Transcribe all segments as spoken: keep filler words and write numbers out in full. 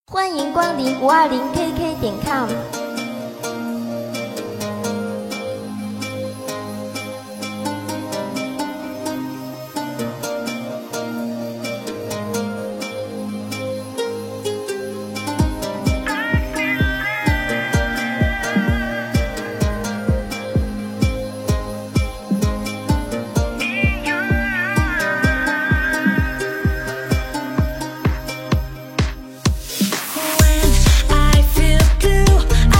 欢迎光临五二零 K K 点 com。 When I feel blue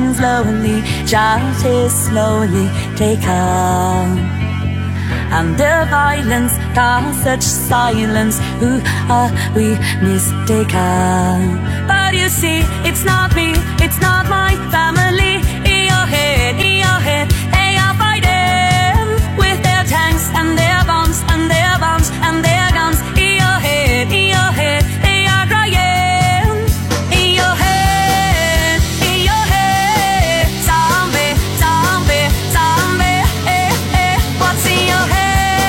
hangs lonely, shout is slowly taken. And the violence casts such silence. Who are we mistaken? But you see, it's not me, it's not my family. In your head, in your head, they are fighting with their tanks and their bombs and their bombs and their guns. In your head, in your head, they are crying. In your head, in your head, zombie, zombie, zombie. Eh, eh, what's in your head?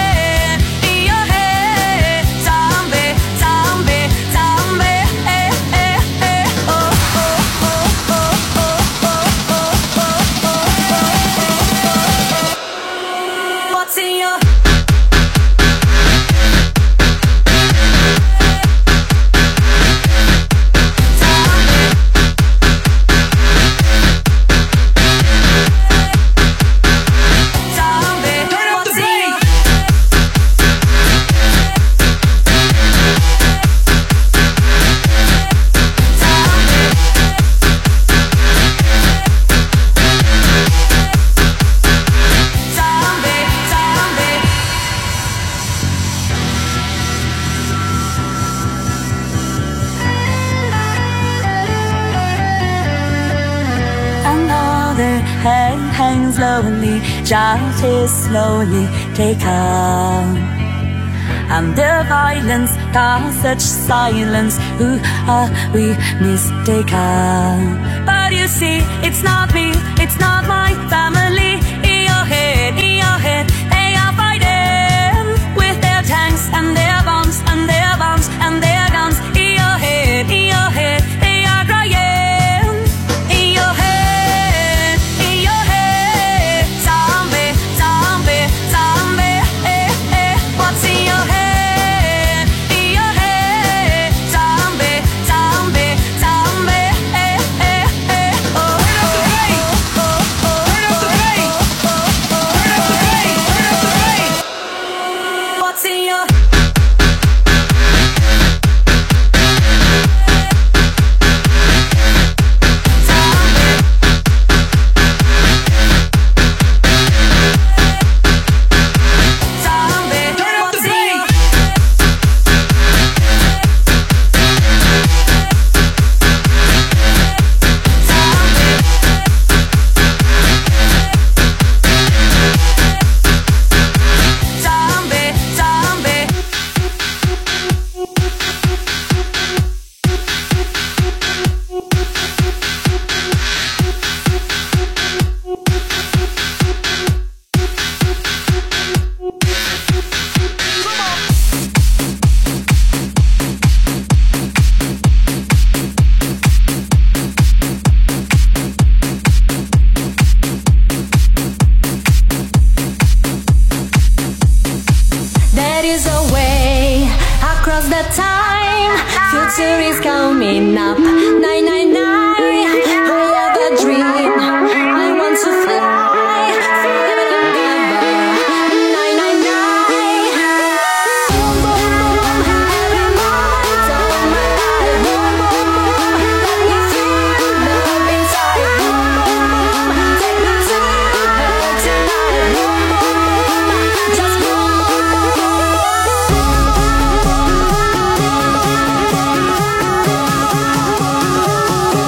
Head hangs lonely, child is slowly taken. And the violence casts such silence. Who are we mistaken? But you see, it's not me, it's not my family. In your head, in your head, they are fighting with their tanks and their bombs and their bombs and their guns. In your head, in your head, they are crying. In your head. Future is coming up. Nine nine nine. I have a dream. I want to fly forever. Nine nine nine. Boom boom boom. Every moment of my life. Boom boom boom. Let me feel love inside. Boom boom boom. Take me to her tonight. Boom boom boom. Just boom boom boom. Boom boom boom.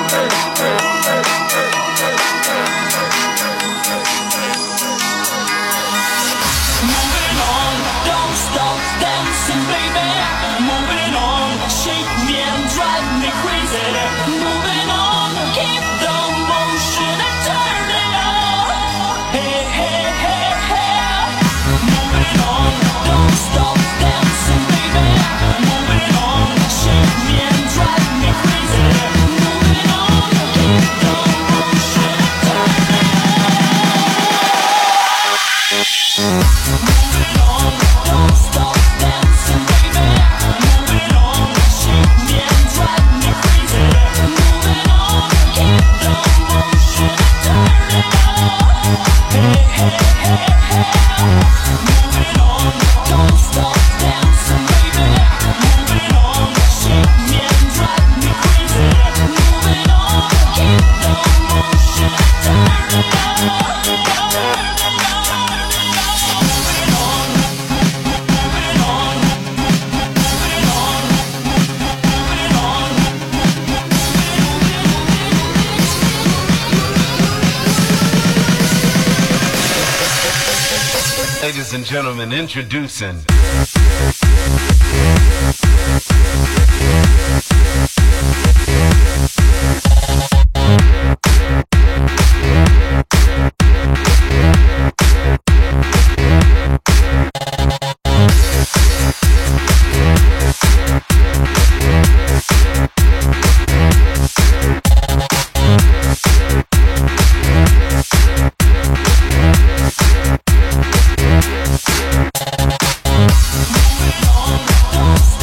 Ladies and gentlemen, introducing Don't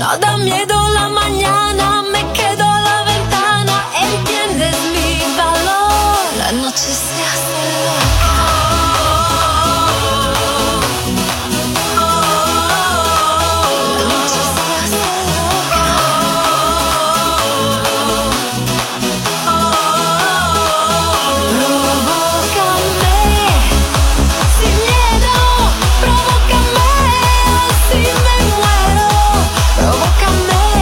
No da miedo la mañana, me quedo a la ventana, entiendes mi valor, la noche se hace loca. La noche se hace loca. Provócame, sin miedo, provócame, así me muero. Provócame.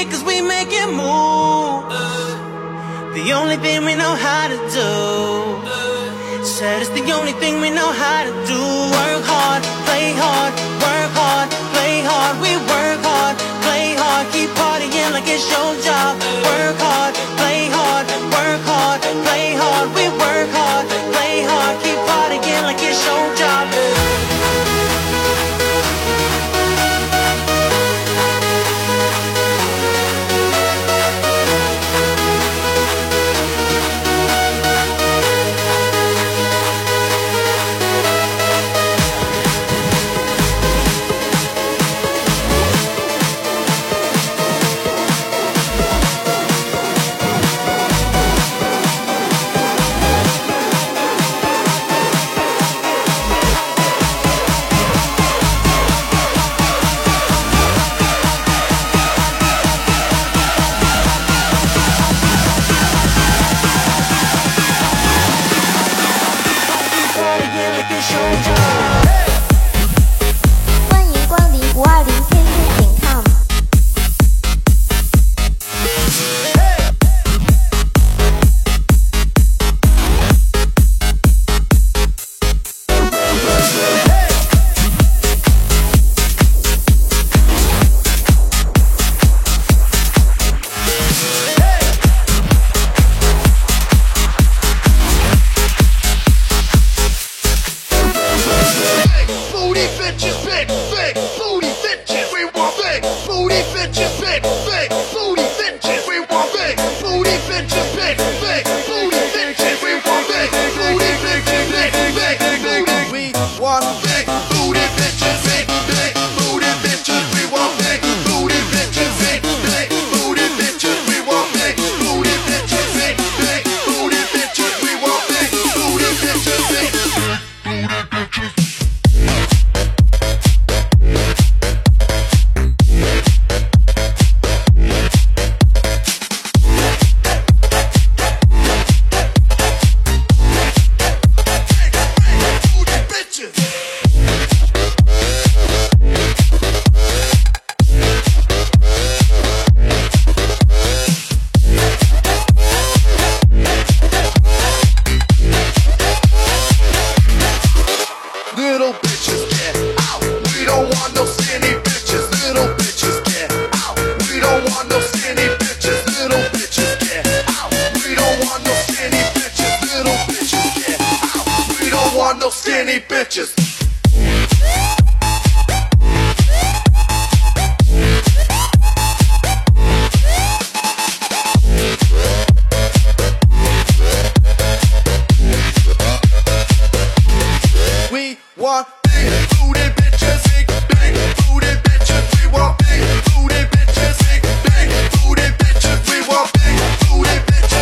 it cause we make it move. The only thing we know how to do. Said it's the only thing we know how to do. Work hard, play hard, work hard, play hard. We work hard, play hard, keep partying like it's your job. Work hard, play hard, work hard, play hard. We work hard, play hard, keep partying like it's your job.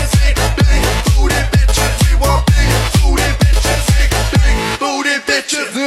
Bitches.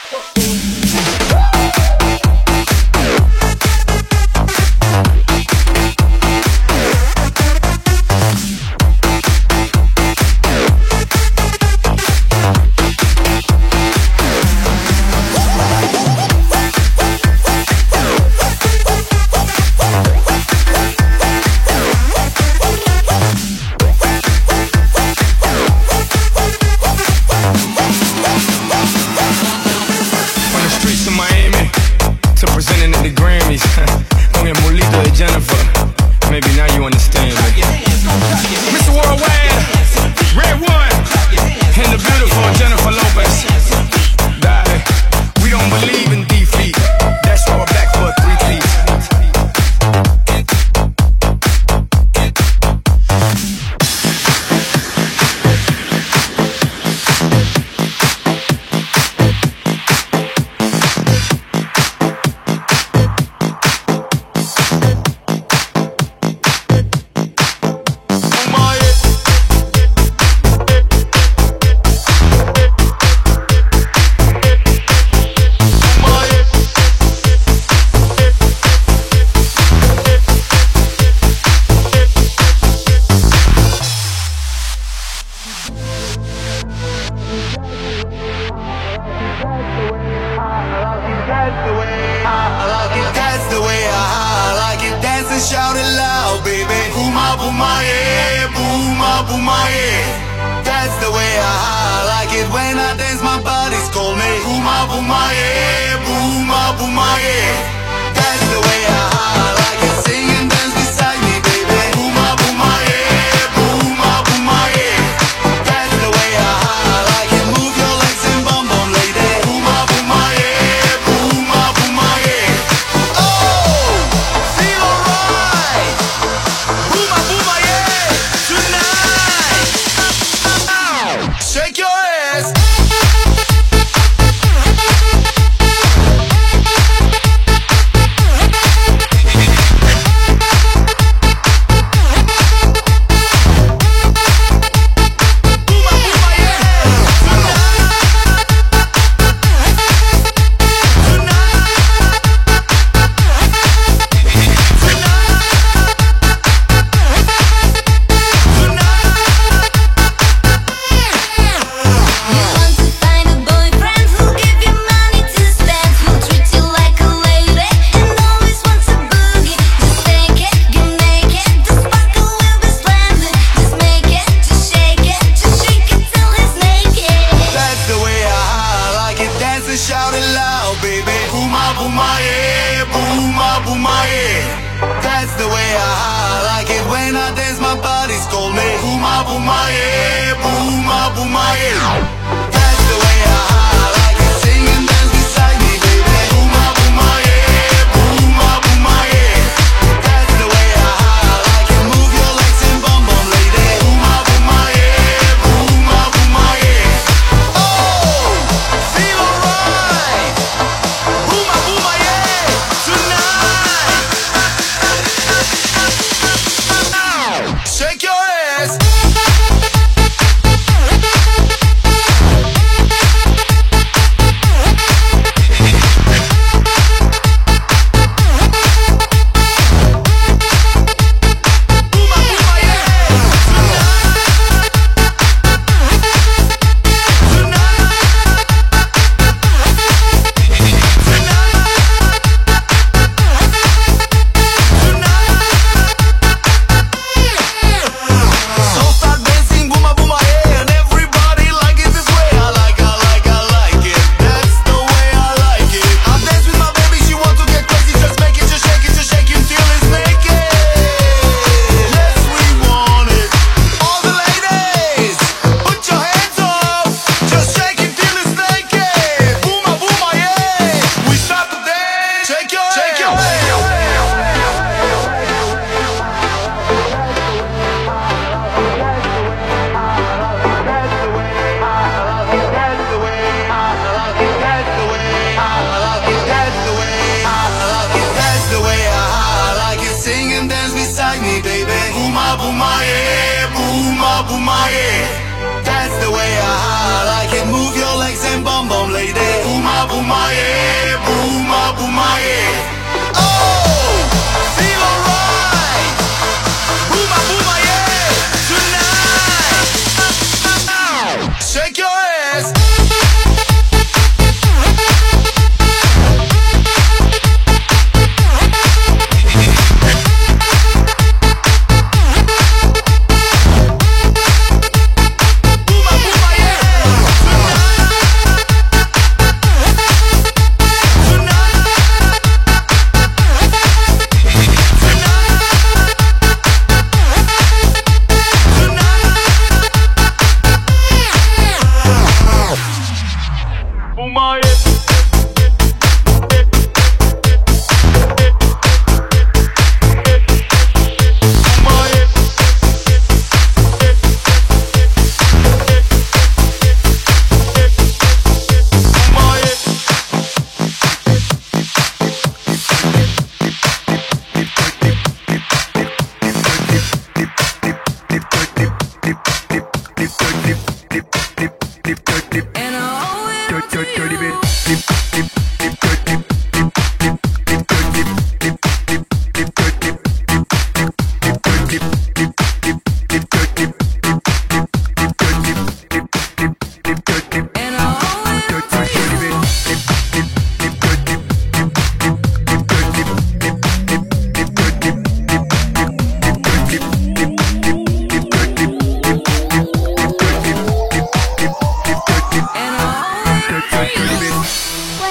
Shake your ass.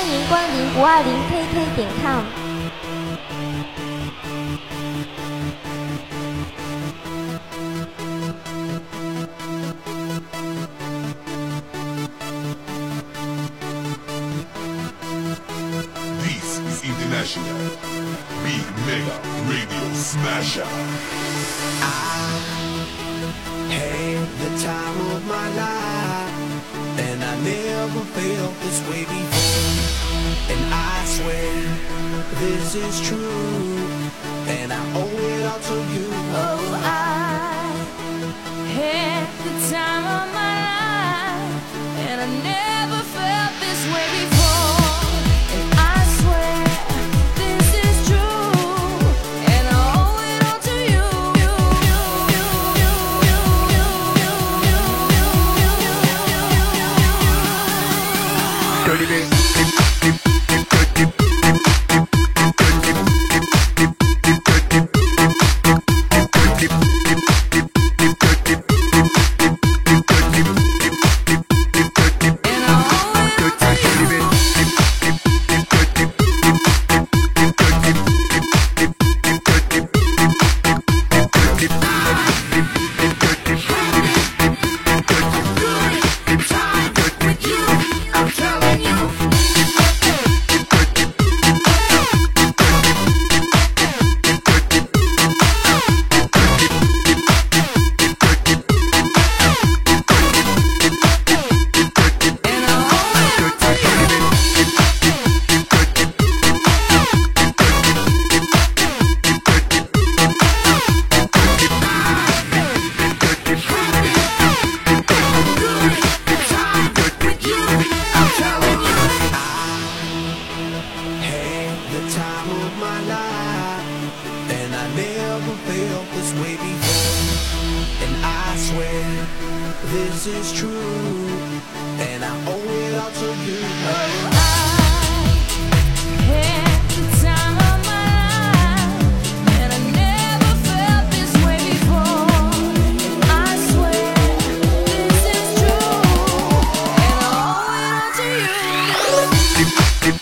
迎光临五二零 K K 点 com。 This is International Big Mega Radio Smasher. I had the time of my life, and I never felt this way before. And I swear this is true, and I owe it all to you. Oh, I had the time of my life, and I never felt this way before. And I swear this is true, and I owe it all to you. Dirty bit. This is true, and I owe it all to you. Oh, I had the time of my life, and I never felt this way before. And I swear this is true, and I owe it all to you.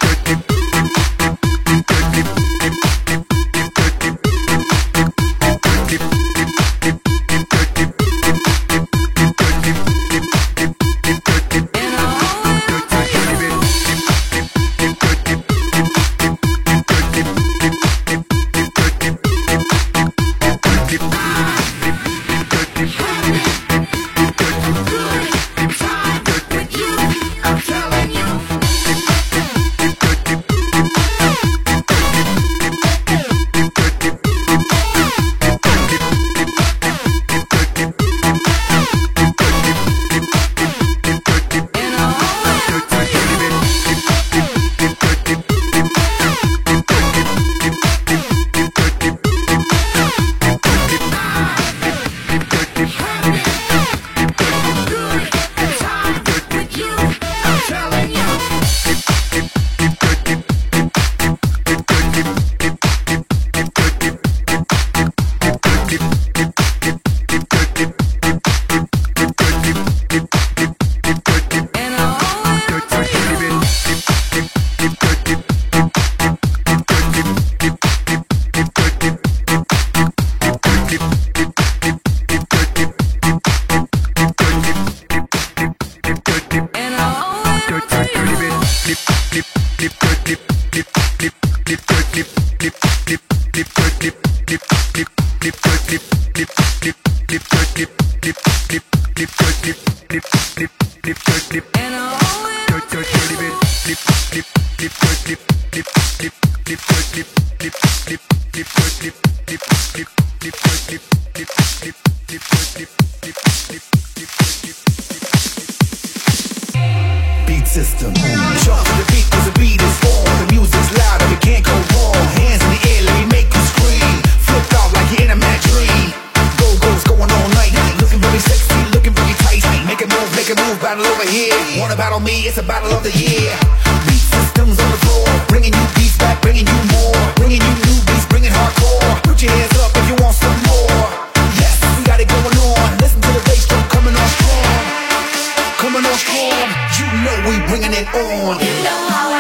Beat system. Jump to the beat, cause the beat is on. The music's loud and we can't go wrong. Hands in the air, let me make you scream. Flip out like you're in a mad dream. Go-go's going all night. Looking very sexy, looking very tight. Make a move, make a move, battle over here. Wanna battle me, it's a battle of the year. Beat systems on the floor. Bringing you beats back, bringing you more. Bringing you new beats, bringing hardcore. Put your hands up if you want some more. Yes, we got it going on. Listen to the bass drum coming on strong. Coming on strong, you know we bringing it on. You know how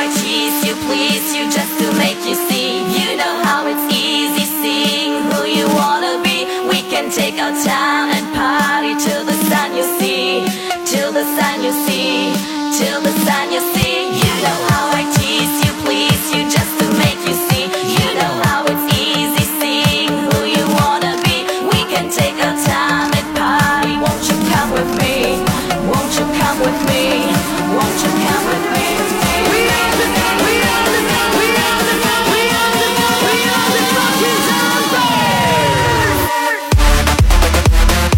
you, please you, just to make you see. You know how it's easy seeing who you wanna be. We can take our time and party till the sun you see, till the sun you see, till the sun you see. You know how I tease you, please you, just to make you see. You know how it's easy seeing who you wanna be. We can take our time and party. Won't you come with me? Won't you come with me? Won't you come with me? We are the, we are the, we are the, we are the, we are the fucking zombies.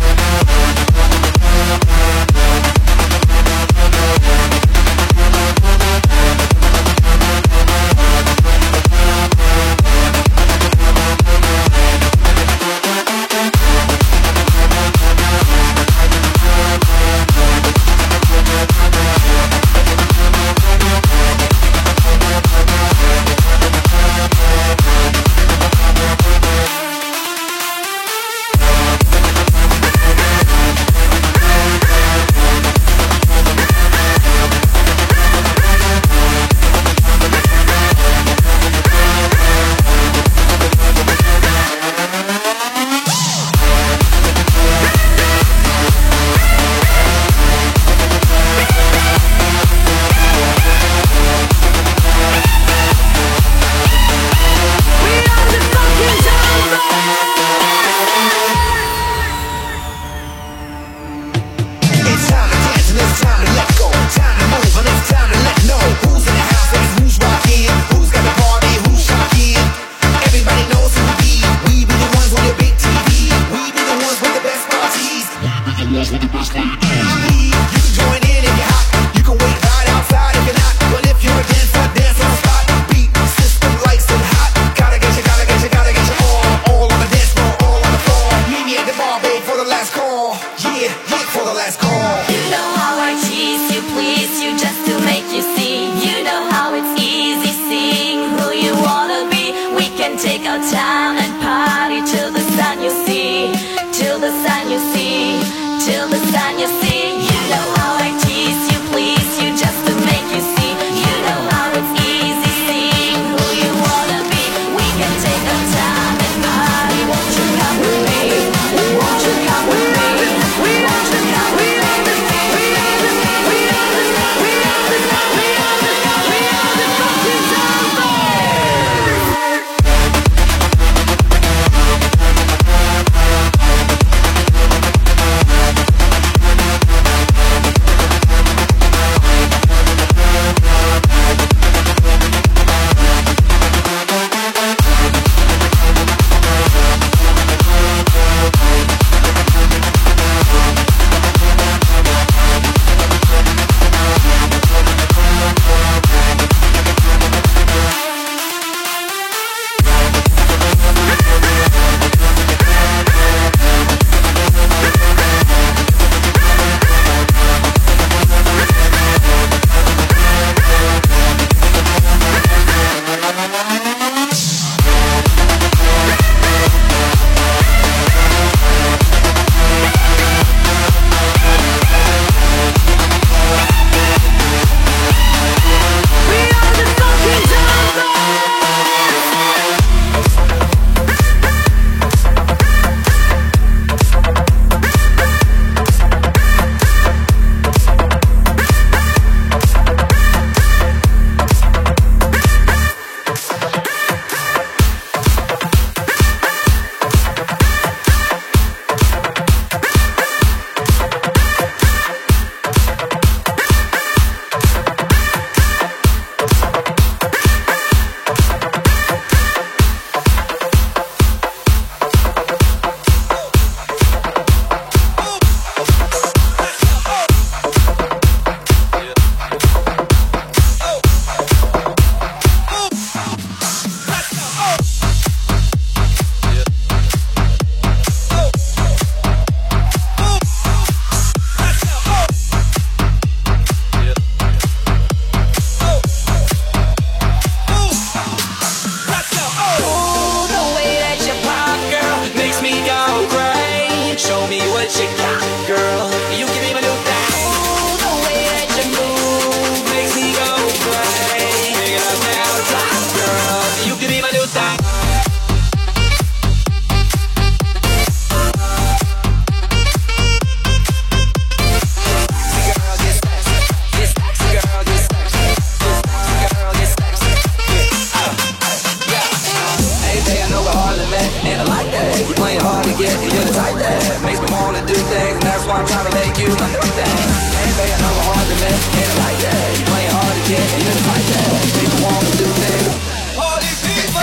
why I'm trying to make you my new thing. Hey baby, I know we're hard to miss, ain't it like that? You playing hard to get, and you're like that. Make me wanna do things. All these people.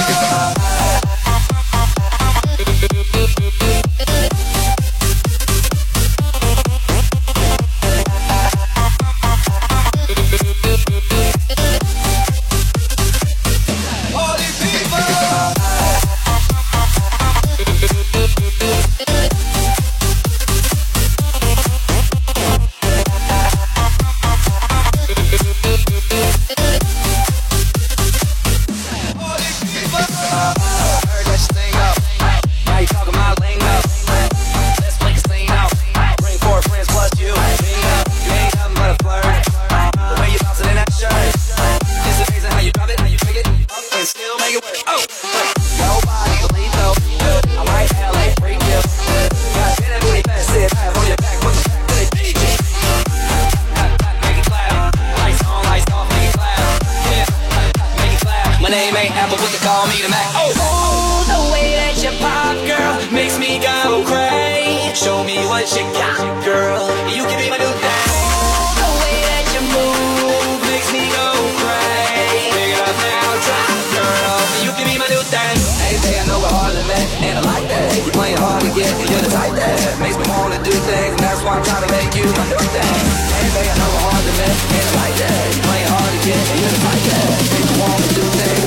My name ain't Apple, but they call me the Mac. Oh, oh the way that you pop, girl, makes me go crazy. Show me what you got, girl. You can be my new thing. Oh, the way that you move makes me go crazy. Pick it up now, drop, girl. You can be my new thing. Hey, say I know we're hard to met, and I like that. You playing hard to get, and you're the type that makes me wanna do things, and that's why I'm trying to make you my new thing. Hey, say I know we're hard to met, and I like that. You playing hard to get, and you're the type that makes me wanna do things.